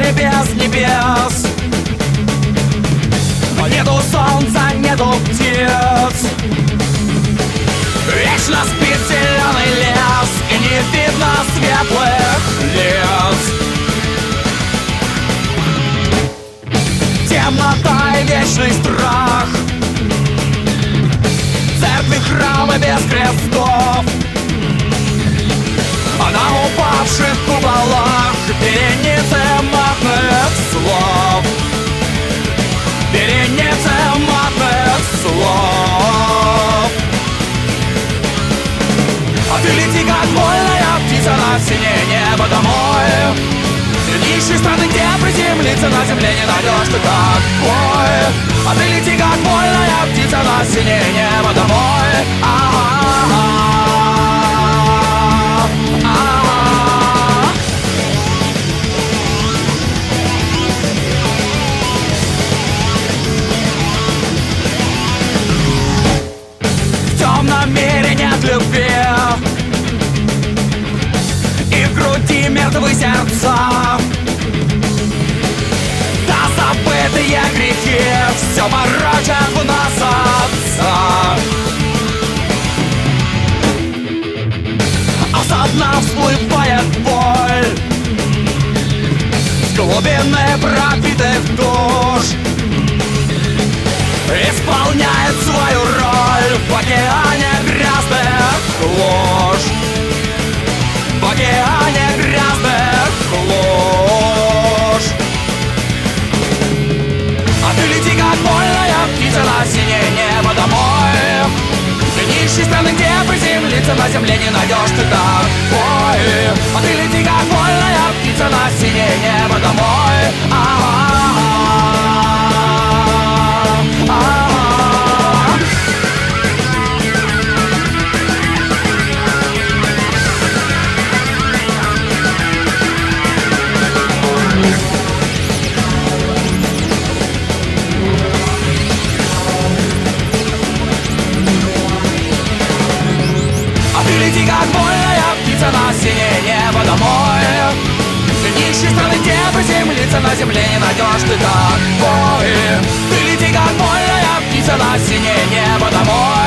небе без небес. Нету солнца, нету птиц. Вечно спит зеленый лес, и не видно светлых лиц. Темнота и вечный страх, церкви, храмы без крестов, а на упавших куполах вереницы матных слов. Вереницы матных слов. А ты лети, как вольная птица, на синее небо домой. Нищей страны, где приземлиться на земле не найдешь ты такой. А ты лети, как вольная птица, на синее небо домой. В темном мире нет любви, и в груди мертвые сердца. Да забытые грехи все морочат в нас отца. А со дна всплывает боль с глубины пропитых душ, исполняет свою роль в океане грязных луж. В океане грязных луж. А ты лети, как вольная птица, на синее небо домой. Ты нищей страны, где приземлиться на земле не найдешь ты такой. А ты лети, как вольная птица, на синее небо домой. Лети, как вольная птица, на синее небо домой. Ты нищей страны, где приземлиться на земле не найдешь ты такой. Ты лети, как вольная птица, на синее небо домой.